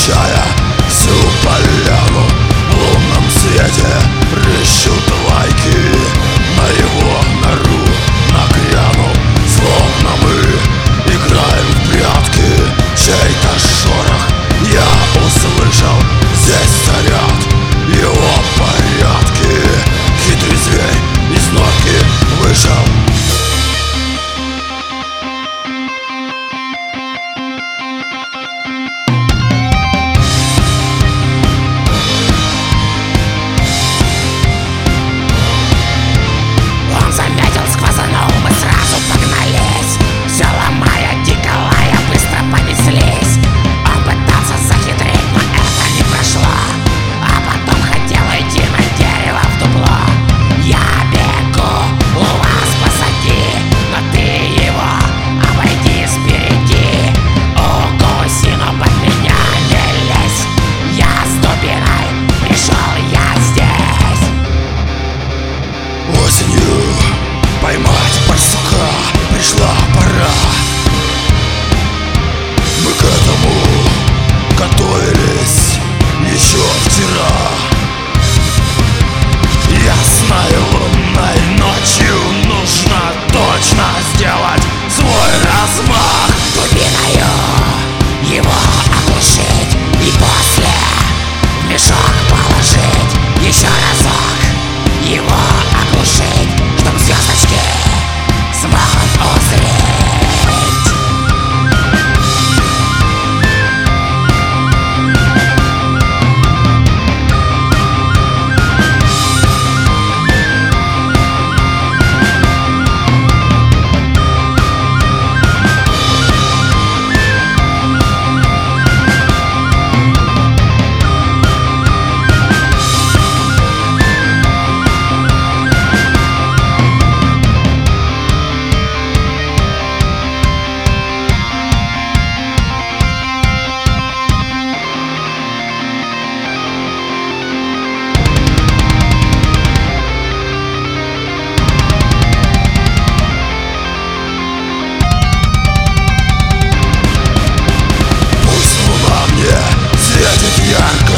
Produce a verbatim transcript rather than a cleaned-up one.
освещая всю поляну. В лунном свете рыщут лайки на его нору нагрянул. Словно мы играем в прятки, чей-то шорох я услышал. Здесь царят его порядки. Хитрый зверь из норки вышел. Осенью поймать барсука пришла пора. Мы к этому готовились еще вчера. Ясной лунной ночью нужно точно сделать свой размах. Дубиною его оглушить и после в мешок положить. Еще разок его оглушить, чтоб звездочки смогут узреть. Ярко